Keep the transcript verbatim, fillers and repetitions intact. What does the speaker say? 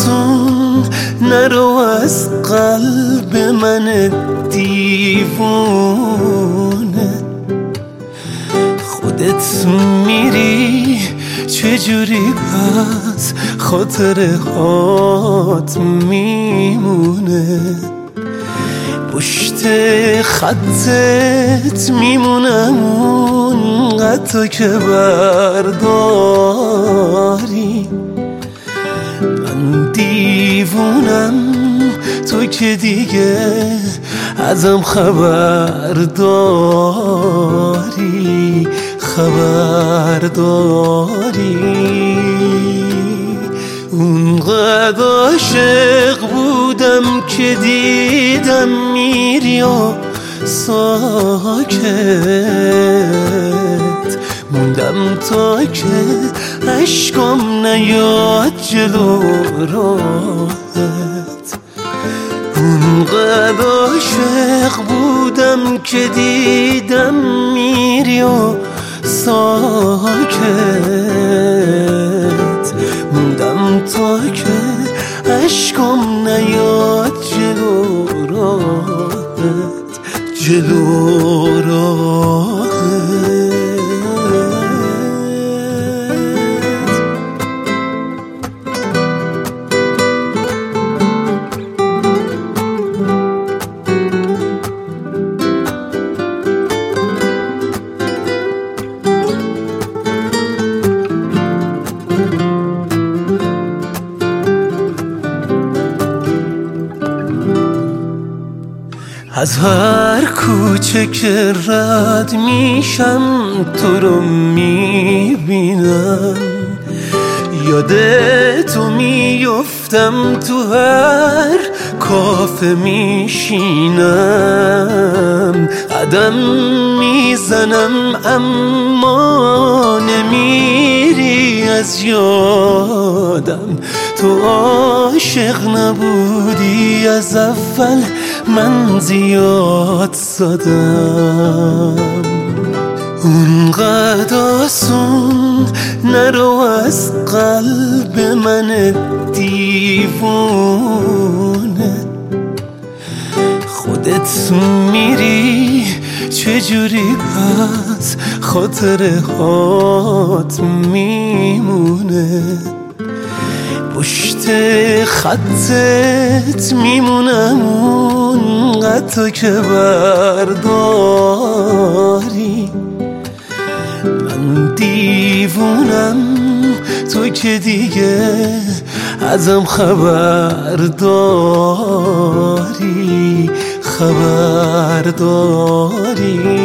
آسون نرو از قلب من دیوونه، خودت میری چجوری پس خاطره هات میمونه، پشت خطت میمونم اونقدر که برداری. من دیوونم تو که دیگه ازم خبر داری، خبر داری. اونقدر عاشق بودم که دیدم میری و ساکت موندم تا که عشقم نیاد جلو راهت. اونقدر عاشق بودم که دیدم میری و ساکت موندم تا که عشقم نیاد جلو راهت، جلو راهت. از هر کوچه که رد میشم تو رو میبینم، یادتو میفتم تو هر کافه میشینم، قدم میزنم اما نمیری از یادم. تو عاشق نبودی از اول من زیاد زدم، اونقدر آسون نرو از قلب من دیوونه، خودت میری چجوری پس خاطره هات میمونه، پشت خطت میمونم اونقدر که برداری. من دیوونم تو که دیگه ازم خبر داری، خبر داری.